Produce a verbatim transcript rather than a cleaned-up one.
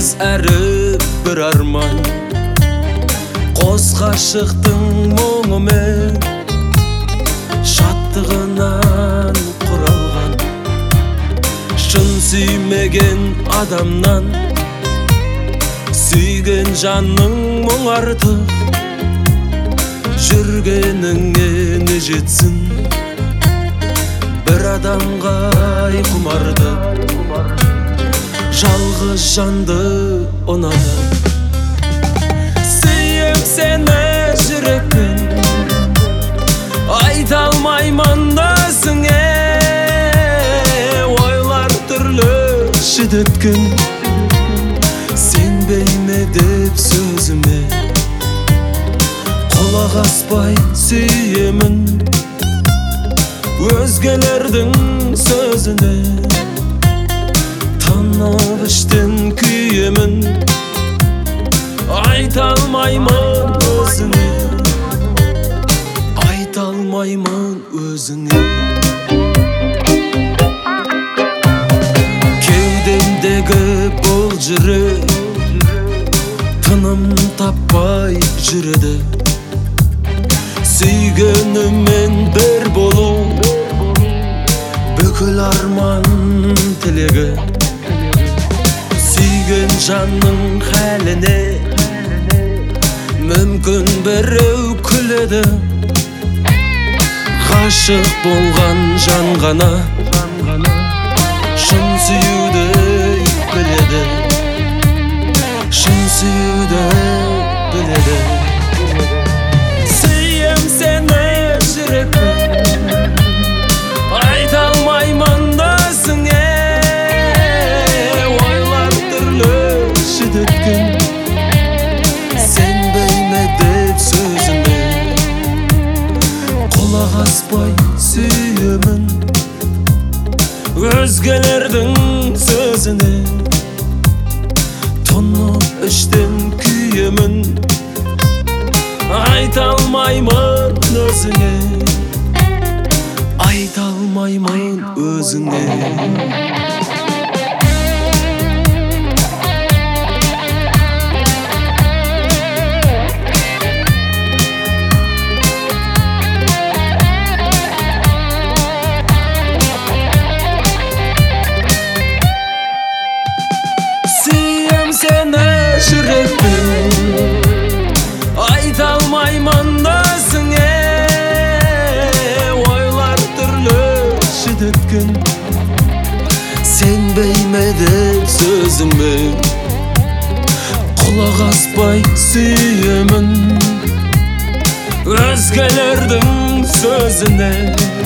әрі бір арман, қос ғашықтың мұңы мен шаттығынан құралған. Шын сүймеген адамнан сүйген жанның мұң артық. Жүргеніңе не жетсін, бір адамға құмарды, жалғыз жанды ұнады. Сүйем сені жүрекпен, айта алмаймын өзіңе. Ойлар түрлі шідеткен, сенбейме деп сөзіме. Құлақ аспай сүйемін өзгелердің сөзіне. Тынып іштен күйемін, айта алмаймын өзіңе. Айта алмаймын өзіңе. Кеудемдегі бұл жүрек тыным таппай жүреді. Сүйгенімен бір болу бүкіл арман тілегі. Сүйген жанның хәліне мүмкін біреу күледі. Ғашық болған жан ғана шын сүюді біледі. Шын сүюді біледі. Сүйем сені жүрекпен, айта алмаймын өзіңе. Ойлар түрлі шідеткен, сенбейме деп сөзіме. Құлақ аспай сүйемін өзгелердің сөзіне. Тұнып іштен күйемін, айта алмаймын өзіңе. Айта алмаймын өзіңе. Сүйем сені жүрекпен, айта алмаймын өзіңе. Ойлар түрлі шідеткен, сенбейме деп сөзіме. Құлақ аспай сүйемін өзгелердің сөзіне.